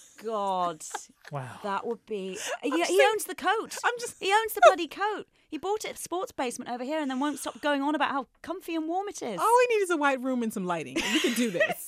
[SPEAKER 1] God.
[SPEAKER 2] Wow.
[SPEAKER 1] That would be. He,
[SPEAKER 3] just
[SPEAKER 1] he
[SPEAKER 3] saying-
[SPEAKER 1] owns the coat.
[SPEAKER 3] I'm just-
[SPEAKER 1] He owns the bloody coat. He bought it at Sports Basement over here and then won't stop going on about how comfy and warm it is.
[SPEAKER 3] All we need is a white room and some lighting. We can do this.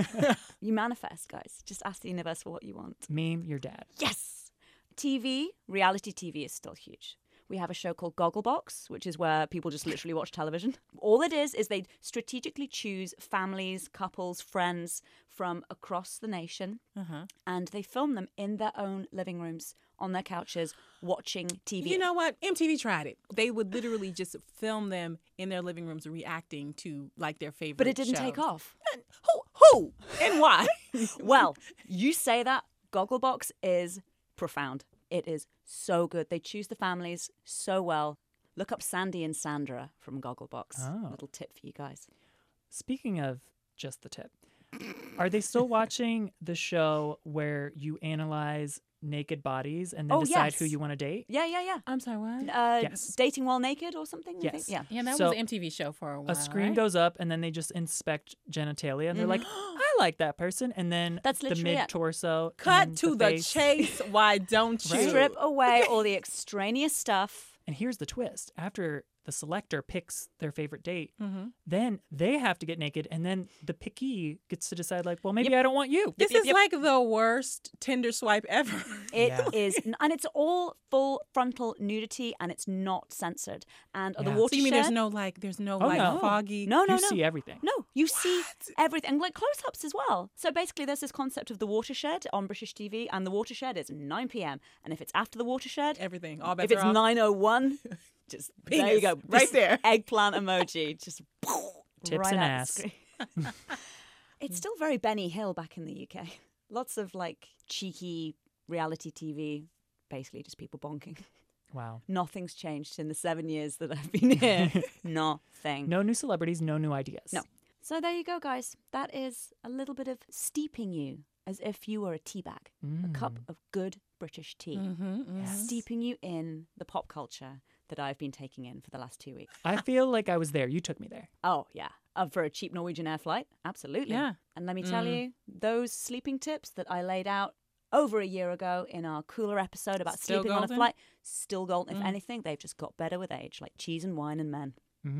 [SPEAKER 1] You manifest, guys. Just ask the universe for what you want.
[SPEAKER 2] Meme your dad.
[SPEAKER 1] Yes. T V, reality T V is still huge. We have a show called Gogglebox, which is where people just literally watch television. All it is is they strategically choose families, couples, friends from across the nation,
[SPEAKER 3] Uh-huh.
[SPEAKER 1] and they film them in their own living rooms, on their couches, watching T V.
[SPEAKER 3] You know what? M T V tried it. They would literally just film them in their living rooms reacting to like their favorite
[SPEAKER 1] but it didn't take
[SPEAKER 3] shows.
[SPEAKER 1] off.
[SPEAKER 3] And who? Who? And why?
[SPEAKER 1] Well, you say that. Gogglebox is profound. It is so good. They choose the families so well. Look up Sandy and Sandra from Gogglebox.
[SPEAKER 2] Oh.
[SPEAKER 1] Little tip for you guys.
[SPEAKER 2] Speaking of just the tip, are they still watching the show where you analyze naked bodies and then
[SPEAKER 1] Oh,
[SPEAKER 2] decide
[SPEAKER 1] yes.
[SPEAKER 2] who you want to date?
[SPEAKER 1] Yeah, yeah, yeah.
[SPEAKER 3] I'm sorry, what?
[SPEAKER 1] Uh,
[SPEAKER 2] Yes.
[SPEAKER 1] Dating while naked or something? I
[SPEAKER 2] Yes.
[SPEAKER 1] think? Yeah.
[SPEAKER 3] Yeah, that
[SPEAKER 2] So,
[SPEAKER 3] was an M T V show for a while.
[SPEAKER 2] A screen
[SPEAKER 3] right?
[SPEAKER 2] goes up and then they just inspect genitalia and they're like, I like that person. And then
[SPEAKER 1] That's
[SPEAKER 2] the
[SPEAKER 1] literally it.
[SPEAKER 2] mid torso.
[SPEAKER 3] Cut to the,
[SPEAKER 2] face.
[SPEAKER 3] chase. Why don't you?
[SPEAKER 2] Right.
[SPEAKER 1] Strip away all the extraneous stuff.
[SPEAKER 2] And here's the twist. After the selector picks their favorite date,
[SPEAKER 3] Mhm.
[SPEAKER 2] then they have to get naked. And then the pickee gets to decide, like, well, maybe I don't want you.
[SPEAKER 3] This
[SPEAKER 1] Yep,
[SPEAKER 3] is
[SPEAKER 1] yep.
[SPEAKER 3] like the worst Tinder swipe ever.
[SPEAKER 1] It
[SPEAKER 2] Yeah.
[SPEAKER 1] is, and it's all full frontal nudity, and it's not censored. And the
[SPEAKER 2] Yeah. So
[SPEAKER 3] So
[SPEAKER 1] watershed.
[SPEAKER 3] you mean there's no like, there's no
[SPEAKER 2] Oh,
[SPEAKER 3] like
[SPEAKER 2] no.
[SPEAKER 3] foggy?
[SPEAKER 1] no, no,
[SPEAKER 2] you
[SPEAKER 1] no.
[SPEAKER 2] see everything.
[SPEAKER 1] No, you see everything, and like close-ups as well. So basically, there's this concept of the watershed on British T V, and the watershed is nine p.m. And if it's after the watershed,
[SPEAKER 3] Everything. All
[SPEAKER 1] if
[SPEAKER 3] bets
[SPEAKER 1] it's
[SPEAKER 3] are off.
[SPEAKER 1] nine oh one, just there you
[SPEAKER 3] Penis,
[SPEAKER 1] go,
[SPEAKER 3] right
[SPEAKER 1] Just
[SPEAKER 3] there.
[SPEAKER 1] eggplant emoji, just
[SPEAKER 2] Tips
[SPEAKER 1] right
[SPEAKER 2] and
[SPEAKER 1] out the
[SPEAKER 2] ass.
[SPEAKER 1] screen. It's still very Benny Hill back in the U K. Lots of like cheeky reality T V, basically just people bonking.
[SPEAKER 2] Wow.
[SPEAKER 1] Nothing's changed in the seven years that I've been here. Nothing.
[SPEAKER 2] No new celebrities, no new ideas.
[SPEAKER 1] No. So there you go, guys. That is a little bit of steeping you as if you were a tea bag, a cup
[SPEAKER 2] Mm.
[SPEAKER 1] of good British tea,
[SPEAKER 3] Mm-hmm,
[SPEAKER 1] steeping you in the pop culture that I've been taking in for the last two weeks.
[SPEAKER 2] I feel like I was there. You took me there.
[SPEAKER 1] Oh, yeah. Uh, for a cheap Norwegian air flight? Absolutely.
[SPEAKER 3] Yeah.
[SPEAKER 1] And let me tell
[SPEAKER 3] Mm.
[SPEAKER 1] you, those sleeping tips that I laid out over a year ago in our cooler episode about
[SPEAKER 3] Still
[SPEAKER 1] sleeping on a
[SPEAKER 3] golden?
[SPEAKER 1] flight, still golden. If
[SPEAKER 3] Mm.
[SPEAKER 1] anything, they've just got better with age, like cheese and wine and men.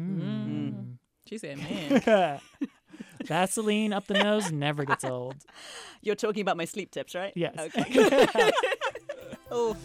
[SPEAKER 2] Mm.
[SPEAKER 3] She said, man.
[SPEAKER 2] Vaseline up the nose never gets old.
[SPEAKER 1] You're talking about my sleep tips, right?
[SPEAKER 2] Yes.
[SPEAKER 1] Okay.
[SPEAKER 3] Oh.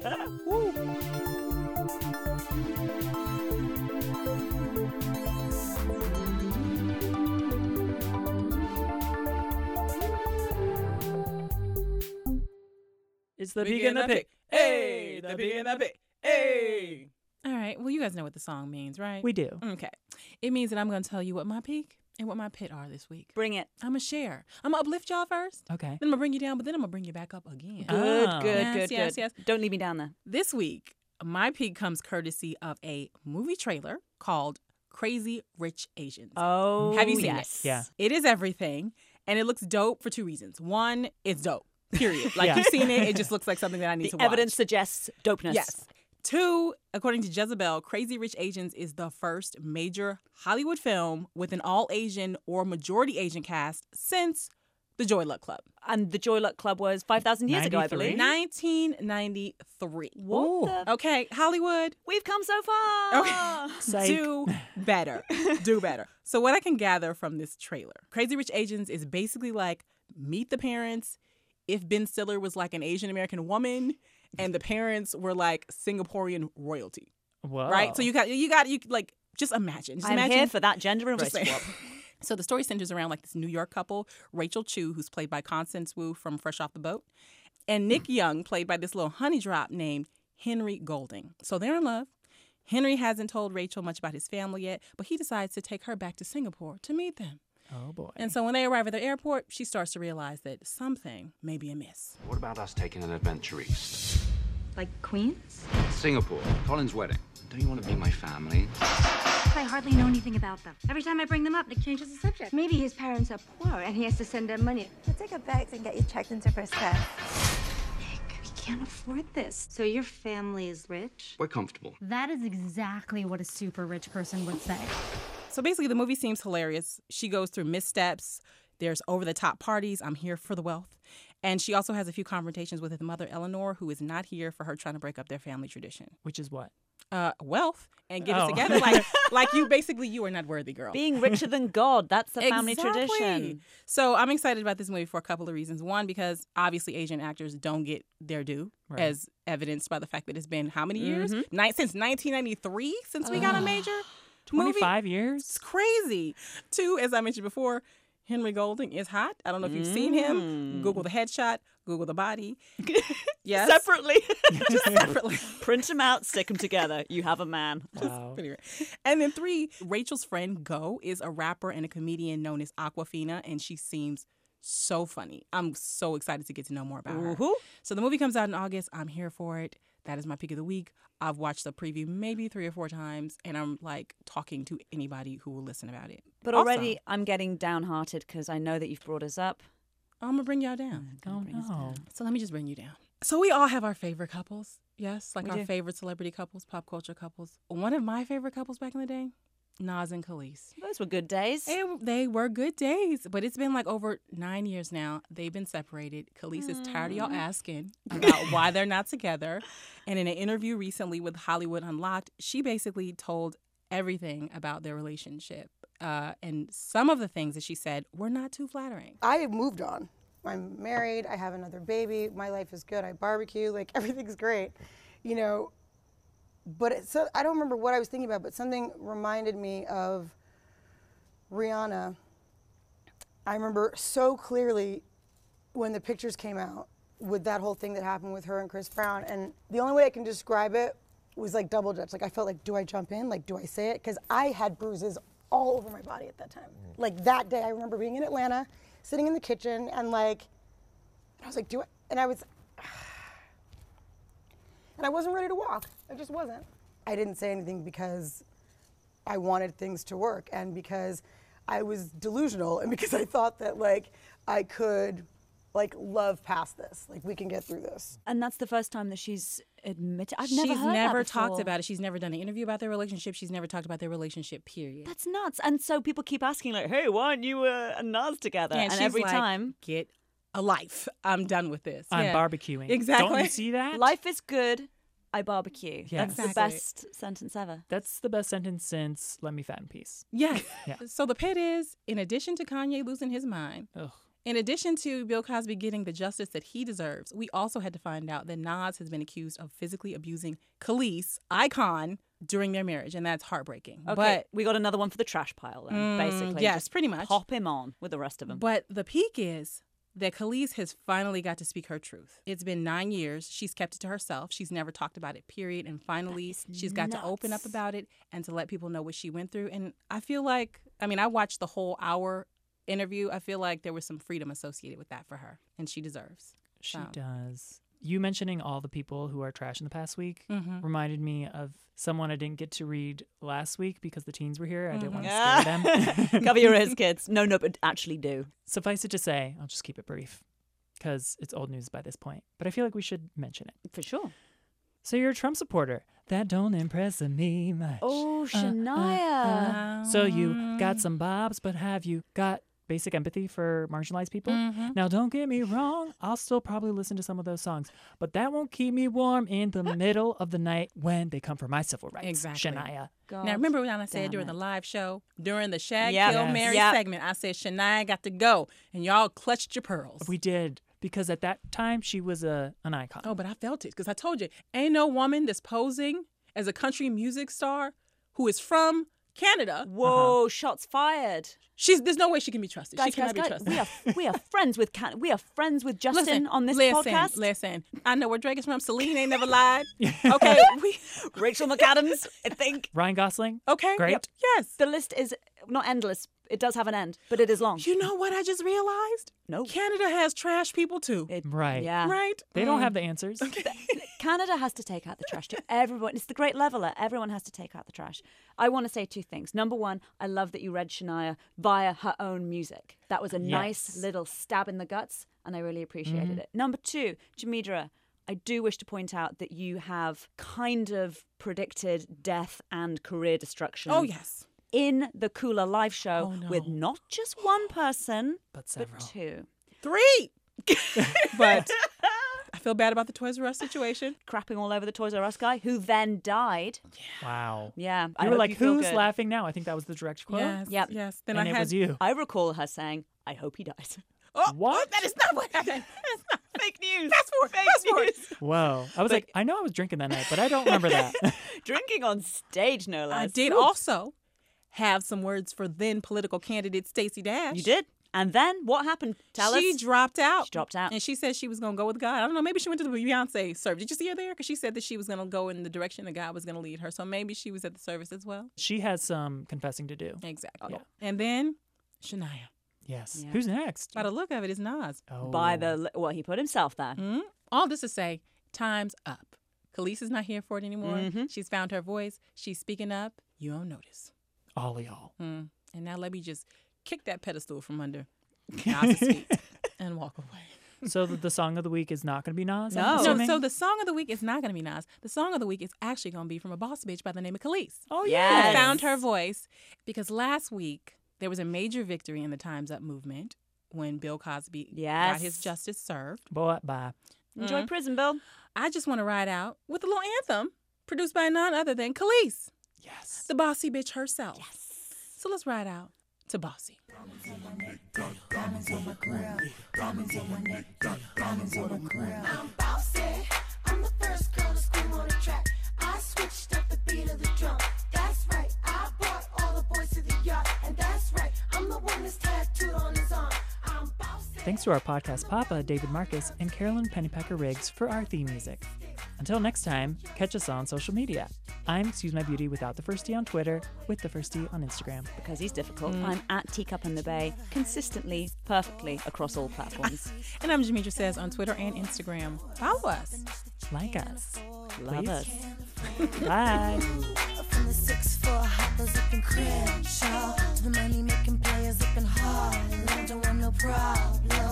[SPEAKER 2] It's the
[SPEAKER 3] Big
[SPEAKER 2] pig and the pig.
[SPEAKER 3] Hey, the pig and the pig. Hey. All right. Well, you guys know what the song means, right?
[SPEAKER 2] We do.
[SPEAKER 3] Okay. It means that I'm going to tell you what my peak and what my pit are this week.
[SPEAKER 1] Bring it.
[SPEAKER 3] I'm going to share. I'm going to uplift y'all first.
[SPEAKER 2] Okay.
[SPEAKER 3] Then I'm going to bring you down, but then I'm going to bring you back up again.
[SPEAKER 1] Good,
[SPEAKER 2] Oh.
[SPEAKER 1] good,
[SPEAKER 3] Yes,
[SPEAKER 1] good,
[SPEAKER 3] yes,
[SPEAKER 1] good.
[SPEAKER 3] yes.
[SPEAKER 1] Don't leave me down there.
[SPEAKER 3] This week, my peak comes courtesy of a movie trailer called Crazy Rich Asians.
[SPEAKER 1] Oh,
[SPEAKER 3] Have you seen
[SPEAKER 1] yes.
[SPEAKER 2] it? Yeah.
[SPEAKER 3] It is everything, and it looks dope for two reasons. One, it's dope. Period. Like
[SPEAKER 2] Yeah.
[SPEAKER 3] you've seen it, it just looks like something that I need
[SPEAKER 1] The
[SPEAKER 3] to watch.
[SPEAKER 1] evidence suggests dopeness.
[SPEAKER 3] Yes. Two, according to Jezebel, Crazy Rich Asians is the first major Hollywood film with an all Asian or majority Asian cast since The Joy Luck Club.
[SPEAKER 1] And the Joy Luck Club was five thousand years ago, I
[SPEAKER 2] ninety-three?
[SPEAKER 1] believe.
[SPEAKER 3] nineteen ninety-three.
[SPEAKER 1] What the?
[SPEAKER 3] Okay, Hollywood,
[SPEAKER 1] We've come so far.
[SPEAKER 3] Okay.
[SPEAKER 2] Psych.
[SPEAKER 3] do better. Do better. So what I can gather from this trailer, Crazy Rich Asians is basically like Meet the Parents if Ben Stiller was like an Asian American woman and the parents were like Singaporean royalty.
[SPEAKER 2] Whoa.
[SPEAKER 3] Right? So you got you got you like just imagine. Just
[SPEAKER 1] I'm
[SPEAKER 3] imagine.
[SPEAKER 1] here for that gender and race
[SPEAKER 3] Just saying.
[SPEAKER 1] swap.
[SPEAKER 3] So the story centers around like this New York couple, Rachel Chu, who's played by Constance Wu from Fresh Off the Boat, and Nick Young, played by this little honey drop named Henry Golding. So they're in love. Henry hasn't told Rachel much about his family yet, but he decides to take her back to Singapore to meet them.
[SPEAKER 2] Oh, boy.
[SPEAKER 3] And so when they arrive at the airport, she starts to realize that something may be amiss.
[SPEAKER 9] What about us taking an adventure east?
[SPEAKER 10] Like Queens?
[SPEAKER 9] Singapore, Colin's wedding. Don't you want to meet my family?
[SPEAKER 10] I hardly know anything about them. Every time I bring them up, Nick changes the subject. Maybe his parents are poor and he has to send them money.
[SPEAKER 11] Let's take a bags and get you checked into first class.
[SPEAKER 10] Nick, we can't afford this. So your family is rich?
[SPEAKER 9] We're comfortable.
[SPEAKER 12] That is exactly what a super rich person would say.
[SPEAKER 3] So basically, the movie seems hilarious. She goes through missteps. There's over-the-top parties. I'm here for the wealth. And she also has a few confrontations with his mother, Eleanor, who is not here for her trying to break up their family tradition.
[SPEAKER 2] Which is what?
[SPEAKER 3] Uh, wealth and get
[SPEAKER 2] Oh.
[SPEAKER 3] it together. Like, like you basically, you are not worthy, girl.
[SPEAKER 1] Being richer than God, that's the family
[SPEAKER 3] Exactly.
[SPEAKER 1] tradition.
[SPEAKER 3] So I'm excited about this movie for a couple of reasons. One, because obviously Asian actors don't get their due,
[SPEAKER 2] Right.
[SPEAKER 3] as evidenced by the fact that it's been how many years? Ni- since nineteen ninety-three, since we got a major movie.
[SPEAKER 2] twenty-five years?
[SPEAKER 3] It's crazy. Two, as I mentioned before, Henry Golding is hot. I don't know if you've seen him. Google the headshot. Google the body. Yes.
[SPEAKER 1] Separately.
[SPEAKER 3] Just separately.
[SPEAKER 1] Print them out, stick them together. You have a man.
[SPEAKER 2] Wow.
[SPEAKER 3] Pretty rare. And then three, Rachel's friend Go is a rapper and a comedian known as Aquafina, and she seems so funny. I'm so excited to get to know more about her.
[SPEAKER 1] Woohoo.
[SPEAKER 3] So the movie comes out in August. I'm here for it. That is my pick of the week. I've watched the preview maybe three or four times, and I'm like talking to anybody who will listen about it.
[SPEAKER 1] But
[SPEAKER 3] Also,
[SPEAKER 1] already I'm getting downhearted because I know that you've brought us up.
[SPEAKER 3] I'm going to bring y'all down.
[SPEAKER 2] Oh, no.
[SPEAKER 3] So let me just bring you down. So we all have our favorite couples. Yes, like
[SPEAKER 1] We
[SPEAKER 3] our
[SPEAKER 1] do.
[SPEAKER 3] favorite celebrity couples, pop culture couples. One of my favorite couples back in the day, Nas and Khalees.
[SPEAKER 1] Those were good days.
[SPEAKER 3] They, they were good days, but it's been like over nine years now. They've been separated. Khalees is tired of y'all asking about why they're not together. And in an interview recently with Hollywood Unlocked, she basically told everything about their relationship. Uh, and some of the things that she said were not too flattering.
[SPEAKER 11] I have moved on. I'm married. I have another baby. My life is good. I barbecue. Like, everything's great, you know. But it's, so, I don't remember what I was thinking about, but something reminded me of Rihanna. I remember so clearly when the pictures came out with that whole thing that happened with her and Chris Brown. And the only way I can describe it was like double dutch. Like, I felt like, do I jump in? Like, do I say it? Because I had bruises all over my body at that time. Mm. Like, that day, I remember being in Atlanta, sitting in the kitchen, and like, I was like, do I? And I was, and I wasn't ready to walk. I just wasn't. I didn't say anything because I wanted things to work and because I was delusional and because I thought that like I could like love past this. Like, we can get through this.
[SPEAKER 1] And that's the first time that she's admitted. I've never
[SPEAKER 3] She's
[SPEAKER 1] heard
[SPEAKER 3] never
[SPEAKER 1] that before.
[SPEAKER 3] talked about it. She's never done an interview about their relationship. She's never talked about their relationship, period.
[SPEAKER 1] That's nuts. And so people keep asking, like, hey, why aren't you uh, and Nas together?
[SPEAKER 3] Yeah,
[SPEAKER 1] and
[SPEAKER 3] she's
[SPEAKER 1] every
[SPEAKER 3] like,
[SPEAKER 1] time,
[SPEAKER 3] get a life. I'm done with this.
[SPEAKER 2] I'm
[SPEAKER 3] Yeah.
[SPEAKER 2] barbecuing.
[SPEAKER 3] Exactly.
[SPEAKER 2] Don't you see that?
[SPEAKER 1] life is good. I barbecue.
[SPEAKER 2] Yeah.
[SPEAKER 1] That's
[SPEAKER 3] Exactly.
[SPEAKER 1] the best sentence ever.
[SPEAKER 2] That's the best sentence since Let Me Fat in Peace.
[SPEAKER 3] Yes.
[SPEAKER 2] Yeah.
[SPEAKER 3] So the pit is, in addition to Kanye losing his mind,
[SPEAKER 2] Ugh.
[SPEAKER 3] in addition to Bill Cosby getting the justice that he deserves, we also had to find out that Nas has been accused of physically abusing Khalees, Icon, during their marriage, and that's heartbreaking.
[SPEAKER 1] Okay,
[SPEAKER 3] But
[SPEAKER 1] we got another one for the trash pile then,
[SPEAKER 3] Mm,
[SPEAKER 1] basically.
[SPEAKER 3] yes,
[SPEAKER 1] Just
[SPEAKER 3] pretty much.
[SPEAKER 1] Pop him on with the rest of them.
[SPEAKER 3] But the peak is that Khalees has finally got to speak her truth. It's been nine years. She's kept it to herself. She's never talked about it, period. And finally, she's got to open up
[SPEAKER 1] nuts.
[SPEAKER 3] about it and to let people know what she went through. And I feel like, I mean, I watched the whole hour interview. I feel like there was some freedom associated with that for her, and she deserves.
[SPEAKER 2] She
[SPEAKER 3] So.
[SPEAKER 2] does. You mentioning all the people who are trash in the past week
[SPEAKER 3] Mhm.
[SPEAKER 2] reminded me of someone I didn't get to read last week because the teens were here. I didn't want to
[SPEAKER 1] Mhm.
[SPEAKER 2] scare them.
[SPEAKER 1] Cover your ears, kids. No, no, but actually do.
[SPEAKER 2] Suffice it to say, I'll just keep it brief because it's old news by this point. But I feel like we should mention it.
[SPEAKER 1] For sure.
[SPEAKER 2] So you're a Trump supporter. That don't impress me much.
[SPEAKER 1] Oh,
[SPEAKER 2] Uh, uh,
[SPEAKER 1] Shania.
[SPEAKER 2] uh. So you got some bobs, but have you got basic empathy for marginalized people.
[SPEAKER 3] Mhm.
[SPEAKER 2] Now, don't get me wrong, I'll still probably listen to some of those songs, but that won't keep me warm in the middle of the night when they come for my civil rights.
[SPEAKER 3] Exactly.
[SPEAKER 2] Shania.
[SPEAKER 3] Now, remember when I said
[SPEAKER 1] damn
[SPEAKER 3] during
[SPEAKER 1] it.
[SPEAKER 3] the live show, during the Shag
[SPEAKER 1] Yep.
[SPEAKER 3] Kill
[SPEAKER 2] Yes.
[SPEAKER 3] Mary
[SPEAKER 1] Yep.
[SPEAKER 3] segment, I said Shania got to go, and y'all clutched your pearls.
[SPEAKER 2] We did, because at that time, she was a an icon.
[SPEAKER 3] Oh, but I felt it because I told you, ain't no woman that's posing as a country music star who is from Canada.
[SPEAKER 1] Whoa, shots fired.
[SPEAKER 3] She's there's no way she can be trusted.
[SPEAKER 1] Guys,
[SPEAKER 3] she cannot
[SPEAKER 1] guys,
[SPEAKER 3] be
[SPEAKER 1] guys,
[SPEAKER 3] trusted.
[SPEAKER 1] we are we are friends with Can- we are friends with Justin
[SPEAKER 3] listen,
[SPEAKER 1] on this
[SPEAKER 3] listen,
[SPEAKER 1] podcast.
[SPEAKER 3] Listen, I know where Drake is from. Celine ain't never lied. Okay, we,
[SPEAKER 1] Rachel McAdams, I think.
[SPEAKER 2] Ryan Gosling.
[SPEAKER 3] okay,
[SPEAKER 2] Great.
[SPEAKER 3] yep, yes.
[SPEAKER 1] The list is not endless. It does have an end, but it is long.
[SPEAKER 3] You know what I just realized?
[SPEAKER 1] No.
[SPEAKER 3] Canada has trash people too.
[SPEAKER 1] It-
[SPEAKER 2] Right.
[SPEAKER 1] Yeah.
[SPEAKER 3] Right?
[SPEAKER 2] They don't have the answers.
[SPEAKER 1] Canada has to take out the trash too. Everyone, it's the great leveler. Everyone has to take out the trash. I want to say two things. Number one, I love that you read Shania via her own music. That was a nice
[SPEAKER 2] Yes.
[SPEAKER 1] little stab in the guts, and I really appreciated
[SPEAKER 3] Mm-hmm.
[SPEAKER 1] it. Number two, Jamidra, I do wish to point out that you have kind of predicted death and career destruction.
[SPEAKER 3] Oh yes.
[SPEAKER 1] In the Cooler live show
[SPEAKER 3] Oh, no.
[SPEAKER 1] with not just one person,
[SPEAKER 2] But
[SPEAKER 1] but
[SPEAKER 2] several.
[SPEAKER 1] two.
[SPEAKER 3] Three. But I feel bad about the Toys R Us situation.
[SPEAKER 1] Crapping all over the Toys R Us guy, who then died.
[SPEAKER 2] Wow.
[SPEAKER 1] Yeah. I
[SPEAKER 2] You were
[SPEAKER 1] hope
[SPEAKER 2] like,
[SPEAKER 1] you feel
[SPEAKER 2] who's
[SPEAKER 1] good.
[SPEAKER 2] laughing now? I think that was the direct quote.
[SPEAKER 3] Yes.
[SPEAKER 1] Yep.
[SPEAKER 3] Yes. Then
[SPEAKER 2] And
[SPEAKER 3] I
[SPEAKER 2] it
[SPEAKER 3] had.
[SPEAKER 2] was you.
[SPEAKER 1] I recall her saying, I hope he dies.
[SPEAKER 3] Oh,
[SPEAKER 2] What?
[SPEAKER 3] That is not what happened. That's not
[SPEAKER 1] Fake news.
[SPEAKER 3] Fast forward. Fast forward.
[SPEAKER 2] Whoa. I was like, I know I was drinking that night, but I don't remember that.
[SPEAKER 1] Drinking on stage, no less.
[SPEAKER 3] I did
[SPEAKER 1] Woo.
[SPEAKER 3] also have some words for then political candidate Stacey Dash.
[SPEAKER 1] You did? And then what happened? Tell
[SPEAKER 3] she
[SPEAKER 1] us.
[SPEAKER 3] dropped out.
[SPEAKER 1] She dropped out.
[SPEAKER 3] And she said she was going to go with God. I don't know. Maybe she went to the Beyonce service. Did you see her there? Because she said that she was going to go in the direction that God was going to lead her. So maybe she was at the service as well.
[SPEAKER 2] She has some confessing to do.
[SPEAKER 3] Exactly.
[SPEAKER 2] Yeah.
[SPEAKER 3] And then Shania.
[SPEAKER 2] Yes.
[SPEAKER 1] Yeah.
[SPEAKER 2] Who's next?
[SPEAKER 3] By the look of it, it's Nas.
[SPEAKER 2] Oh.
[SPEAKER 1] By the, well, he put himself there.
[SPEAKER 3] Mhm. All this to say, time's up. Khalees is not here for it anymore.
[SPEAKER 1] Mhm.
[SPEAKER 3] She's found her voice. She's speaking up. You don't notice.
[SPEAKER 2] all of y'all.
[SPEAKER 3] Mm. And now let me just kick that pedestal from under Nas's feet and walk away.
[SPEAKER 2] So the, the song of the week is not going to be Nas? I'm
[SPEAKER 1] No.
[SPEAKER 3] No,
[SPEAKER 2] assuming?
[SPEAKER 3] so the song of the week is not going to be Nas. The song of the week is actually going to be from a boss bitch by the name of Khalees.
[SPEAKER 2] Oh,
[SPEAKER 1] Yes.
[SPEAKER 3] Who found her voice because last week there was a major victory in the Time's Up movement when Bill Cosby
[SPEAKER 1] Yes.
[SPEAKER 3] got his justice served.
[SPEAKER 2] Boy, bye.
[SPEAKER 1] Enjoy
[SPEAKER 3] Mhm.
[SPEAKER 1] prison, Bill.
[SPEAKER 3] I just want to ride out with a little anthem produced by none other than Khalees,
[SPEAKER 2] Yes.
[SPEAKER 3] the bossy bitch herself. Yes. So let's ride out to Bossy.
[SPEAKER 13] I'm bossy. I'm the first girl to scream on the track. I switched up the beat of the drum. That's right. I brought all the boys to the yacht. And that's right. I'm the one that's tattooed on his arm. I'm bossy.
[SPEAKER 2] Thanks to our podcast Papa, David Marcus, and Carolyn Pennypacker Riggs for our theme music. Until next time, catch us on social media. I'm Excuse My Beauty without the first T on Twitter, with the first T on Instagram.
[SPEAKER 1] Because he's difficult.
[SPEAKER 3] Mm.
[SPEAKER 1] I'm at Teacup in the Bay, consistently, perfectly across all platforms.
[SPEAKER 3] And I'm Jamidra Says on Twitter and Instagram. Follow us.
[SPEAKER 2] Like us.
[SPEAKER 1] Love
[SPEAKER 2] Please.
[SPEAKER 1] us.
[SPEAKER 2] Bye.
[SPEAKER 13] From the six four hoppers up in Crenshaw to the money making players up in Harlem. Don't want no problem.